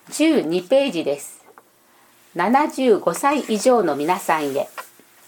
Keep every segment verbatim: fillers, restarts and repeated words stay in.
じゅうにページです。ななじゅうごさい以上の皆さんへ。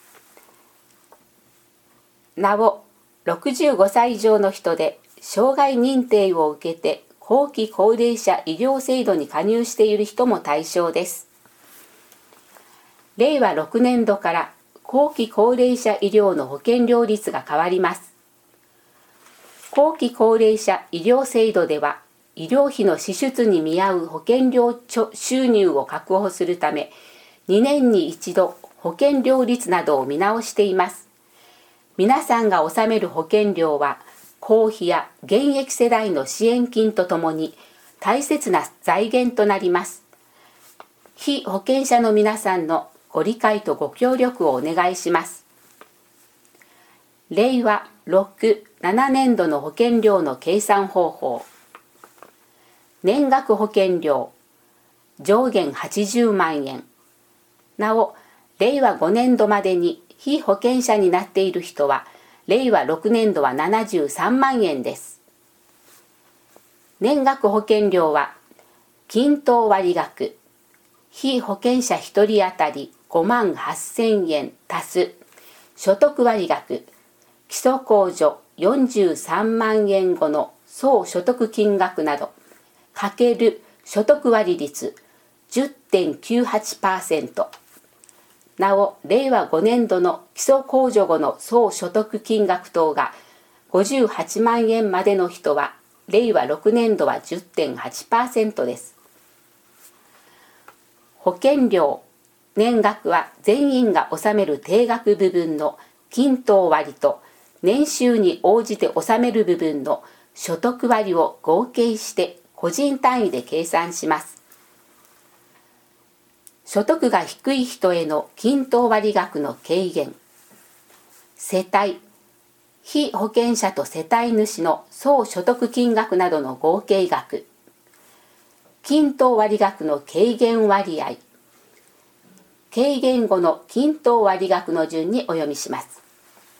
なお、ろくじゅうごさい以上の人で障害認定を受けて後期高齢者医療制度に加入している人も対象です。れいわろくねんどから後期高齢者医療の保険料率が変わります。後期高齢者医療制度では、医療費の支出に見合う保険料収入を確保するため、にねんに一度保険料率などを見直しています。皆さんが納める保険料は、公費や現役世代の支援金とともに大切な財源となります。被保険者の皆さんのご理解とご協力をお願いします。れいわろく、ななねんどの保険料の計算方法。年額保険料上限はちじゅうまんえん。なお、れいわごねんどまでに被保険者になっている人は、れいわろくねんどはななじゅうさんまんえんです。年額保険料は、均等割額、被保険者ひとり当たりごまんはっせんえん足す、所得割額、基礎控除よんじゅうさんまんえん後の総所得金額など、かける所得割率 じゅってんきゅうはちパーセント。なお、れいわごねんどの基礎控除後の総所得金額等がごじゅうはちまんえんまでの人は、れいわろくねんどは じゅってんはちパーセント です。保険料、年額は全員が納める定額部分の均等割と年収に応じて納める部分の所得割を合計して個人単位で計算します。所得が低い人への均等割額の軽減。世帯、被保険者と世帯主の総所得金額などの合計額。均等割額の軽減割合。軽減後の均等割額の順にお読みします。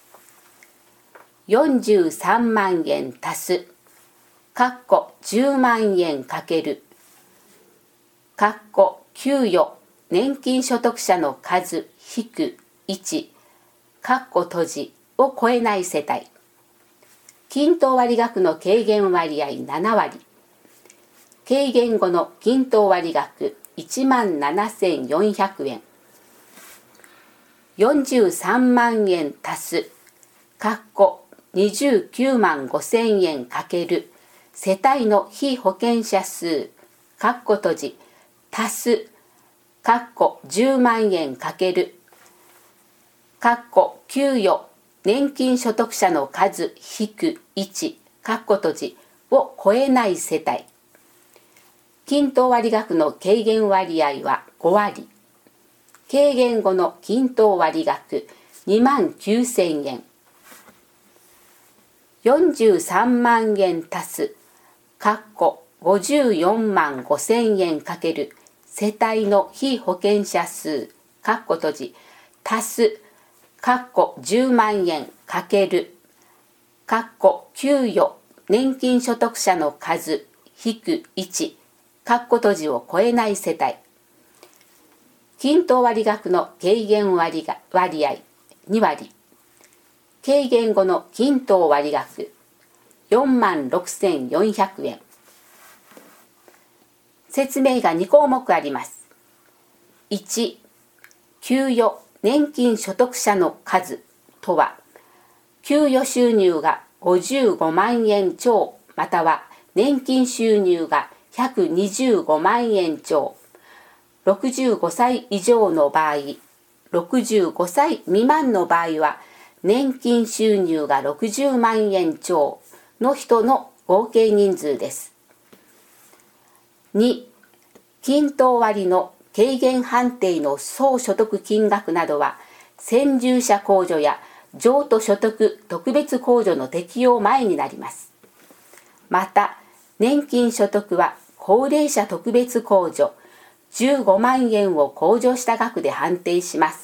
よんじゅうさんまんえん足す、かっこじゅうまんえんかける、かっこ給与、年金所得者の数引くいち、かっこ閉じを超えない世帯。均等割額の軽減割合ななわり。軽減後の均等割額いちまんななせんよんひゃくえん。よんじゅうさんまんえん足す、かっこにじゅうきゅうまんごせんえんかける世帯の被保険者数、かっこ閉じ、足す、かっこじゅうまんえんかける、かっこ給与、年金所得者の数引くいち、かっこ閉じを超えない世帯。均等割額の軽減割合はごわり。軽減後の均等割額にまんきゅうせんえん。よんじゅうさんまんえん足す、かっこごじゅうよんまんごせんえんかける世帯の被保険者数、かっこ閉じ、足す、かっこじゅうまんえんかける、かっこ給与、年金所得者の数引くいち、かっこ閉じを超えない世帯。均等割額の軽減割が割合にわり。軽減後の均等割額よんまんろくせんよんひゃくえん。説明がにこうもくあります。いち、給与年金所得者の数とは、給与収入がごじゅうごまんえん超または年金収入がひゃくにじゅうごまんえん超、ろくじゅうごさい以上の場合、ろくじゅうごさい未満の場合は、年金収入がろくじゅうまんえん超の人の合計人数です。に、均等割の軽減判定の総所得金額などは、先住者控除や譲渡所得特別控除の適用前になります。また、年金所得は高齢者特別控除じゅうごまんえんを控除した額で判定します。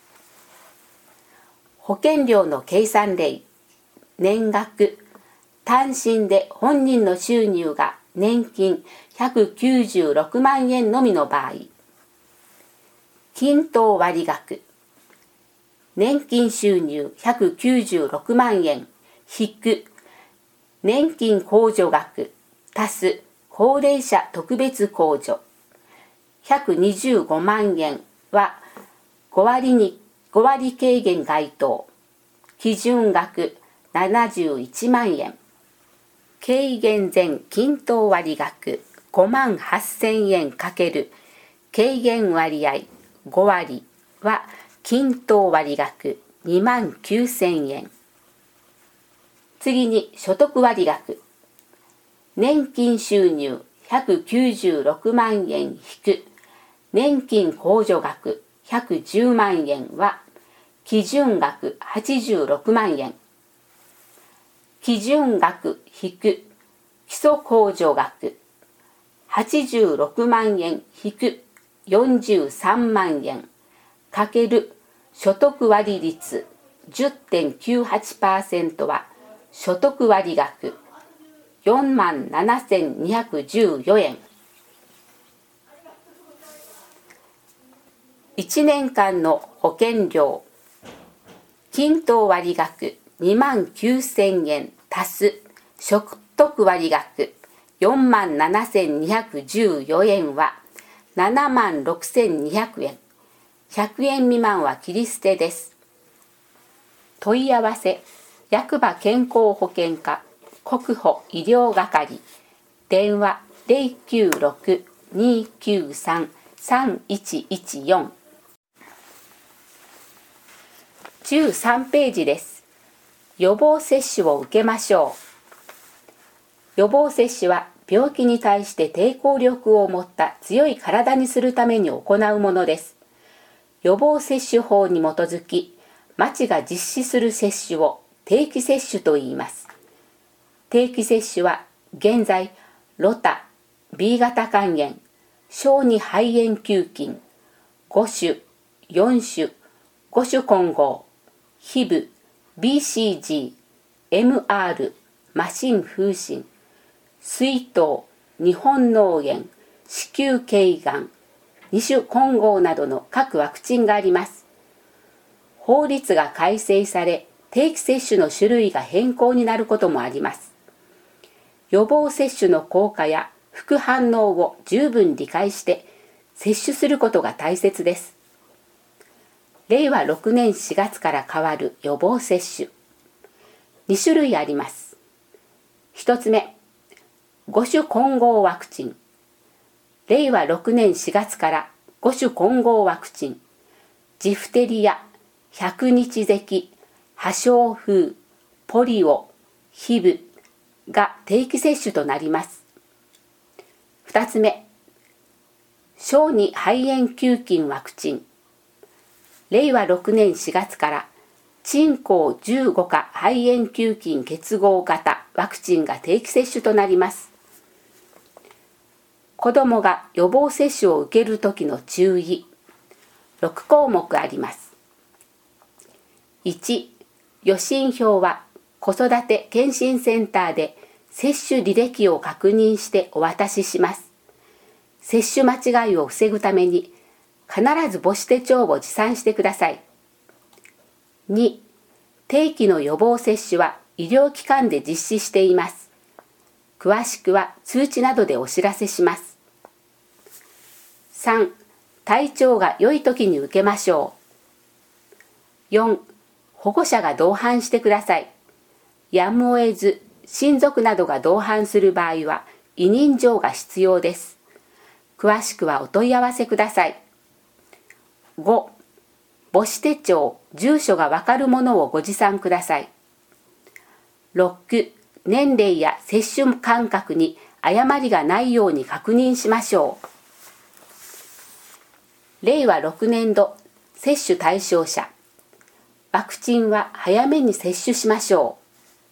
保険料の計算例。年額、単身で本人の収入が年金ひゃくきゅうじゅうろくまんえんのみの場合、均等割額、年金収入ひゃくきゅうじゅうろくまんえん引く年金控除額足す高齢者特別控除ひゃくにじゅうごまんえんはご割にご割軽減該当、基準額ななじゅういちまんえん、軽減前均等割額ごまんはっせんえん×軽減割合ご割は均等割額にまんきゅうせんえん。次に所得割額、年金収入ひゃくきゅうじゅうろくまんえん引く年金控除額ひゃくじゅうまんえんは基準額はちじゅうろくまんえん、基準額引く基礎控除額はちじゅうろくまんえん引くよんじゅうさんまんえん×所得割率 じゅってんきゅうはちパーセント は所得割額よんまんななせんにひゃくじゅうよえん。いちねんかんの保険料、均等割額にまんきゅうせんえん足す所得割額よんまんななせんにひゃくじゅうよえんはななまんろくせんにひゃくえん。ひゃくえん未満は切り捨てです。問い合わせ、役場健康保険課国保医療係、電話 ゼロきゅうろく にーきゅうさん さんいちいちよん。じゅうさんページです。予防接種を受けましょう。予防接種は病気に対して抵抗力を持った強い体にするために行うものです。予防接種法に基づき、町が実施する接種を定期接種といいます。定期接種は現在、ロタ、ビー 型肝炎、小児肺炎球菌、ご種、よん種、ご種混合、ヒブ、ビーシージー、エムアール、麻疹風疹、水痘、日本脳炎、子宮頸がん、に種混合などの各ワクチンがあります。法律が改正され、定期接種の種類が変更になることもあります。予防接種の効果や副反応を十分理解して接種することが大切です。れいわろくねんしがつから変わる予防接種。に種類あります。ひとつめ、ご種混合ワクチン。れいわろくねんしがつからご種混合ワクチン、ジフテリア、百日咳、破傷風、ポリオ、ヒブが定期接種となります。ふたつめ、小児肺炎球菌ワクチン。れいわろくねんしがつから鎮江じゅうごか肺炎球菌結合型ワクチンが定期接種となります。子どもが予防接種を受けるときの注意。ろくこうもくあります。いち、予診票は子育て健診センターで接種履歴を確認してお渡しします。接種間違いを防ぐために必ず母子手帳を持参してください。に、定期の予防接種は医療機関で実施しています。詳しくは通知などでお知らせします。さん、体調が良い時に受けましょう。よん、保護者が同伴してください。やむを得ず、親族などが同伴する場合は委任状が必要です。詳しくはお問い合わせください。ご、母子手帳、住所がわかるものをご持参ください。ろく、年齢や接種間隔に誤りがないように確認しましょう。れいわろくねんど接種対象者。ワクチンは早めに接種しましょ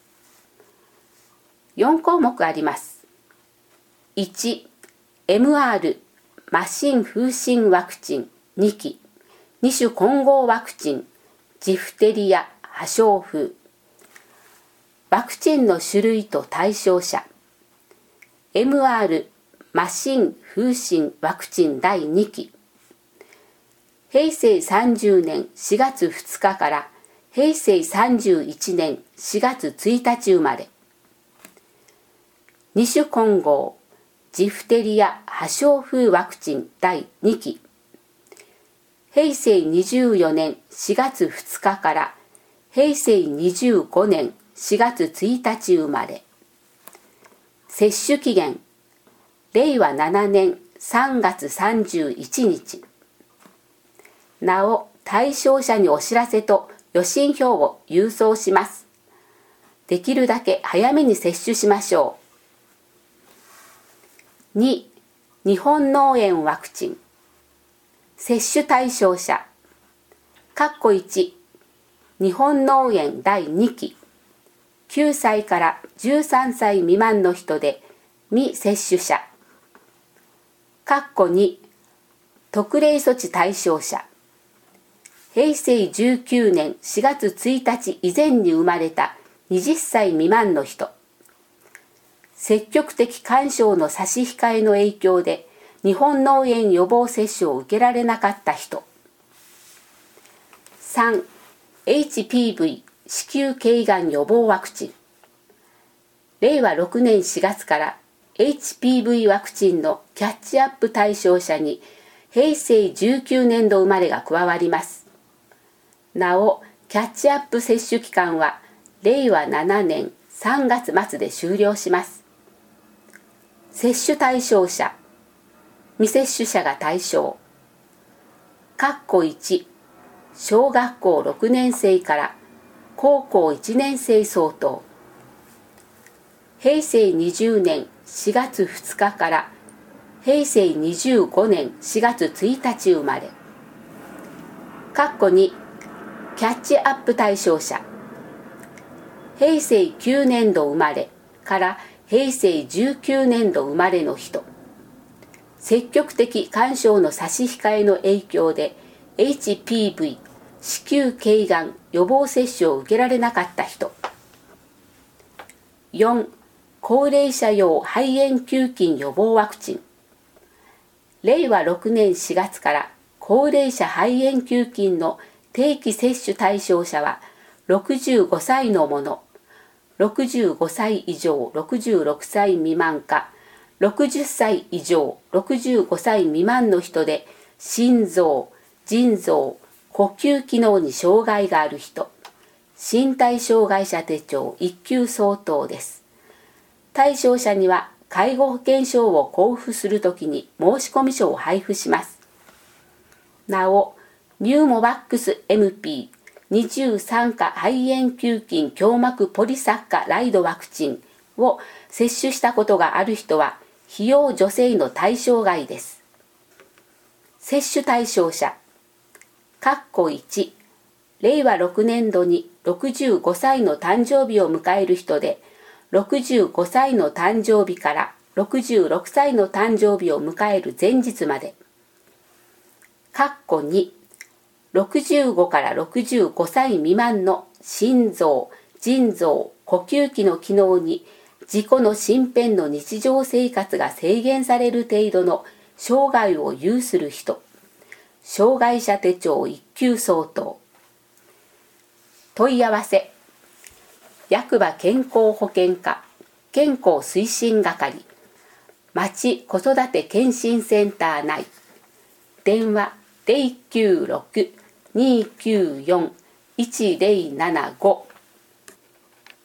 う。よんこうもくあります。いち、エムアール、麻疹風疹ワクチンにき、に種混合ワクチン、ジフテリア、破傷風。ワクチンの種類と対象者。 エムアール 麻疹風疹ワクチンだいにき、へいせいさんじゅうねんしがつふつかからへいせいさんじゅういちねんしがつついたち生まれ。二種混合ジフテリア破傷風ワクチンだいにき、へいせいにじゅうよねんしがつふつかからへいせいにじゅうごねんしがつついたち生まれ。接種期限れいわななねんさんがつさんじゅういちにち。なお対象者にお知らせと予診票を郵送します。できるだけ早めに接種しましょう。に、日本脳炎ワクチン。接種対象者いち、日本脳炎だいにき、きゅうさいからじゅうさんさい未満の人で未接種者。に、特例措置対象者へいせいじゅうきゅうねんしがつついたち以前に生まれたはたち未満の人。積極的干渉の差し控えの影響で日本脳炎予防接種を受けられなかった人。さん、エイチピーブイ 子宮頸がん予防ワクチン。れいわろくねんしがつから エイチピーブイ ワクチンのキャッチアップ対象者にへいせいじゅうきゅうねんど生まれが加わります。なお、キャッチアップ接種期間はれいわななねんさんがつまつで終了します。接種対象者未接種者が対象。いち、小学校ろくねんせいから高校いちねんせい相当。へいせいにじゅうねんしがつふつかからへいせいにじゅうごねんしがつついたち生まれ。に、キャッチアップ対象者へいせいきゅうねんど生まれからへいせいじゅうきゅうねんど生まれの人。積極的干渉の差し控えの影響で エイチピーブイ 子宮頸がん予防接種を受けられなかった人。よん、高齢者用肺炎球菌予防ワクチン。れいわろくねんしがつから高齢者肺炎球菌の定期接種対象者はろくじゅうごさいのもの、ろくじゅうごさい以上ろくじゅうろくさい未満か、ろくじゅっさい以上ろくじゅうごさい未満の人で心臓、腎臓、呼吸機能に障害がある人、身体障害者手帳いっきゅう相当です。対象者には介護保険証を交付するときに申込書を配布します。なお、ニューモバックス エムピーにじゅうさん 価肺炎球菌胸膜ポリサッカライドワクチンを接種したことがある人は費用助成の対象外です。接種対象者いち、れいわろくねんどにろくじゅうごさいの誕生日を迎える人で、ろくじゅうごさいの誕生日からろくじゅうろくさいの誕生日を迎える前日まで。に、ろくじゅうごからろくじゅうごさい未満の心臓、腎臓、呼吸器の機能に自己の身辺の日常生活が制限される程度の障害を有する人。障害者手帳いっきゅう相当。問い合わせ役場健康保険課健康推進係町子育て健診センター内電話 ゼロきゅうろく にーきゅうよん いちゼロななご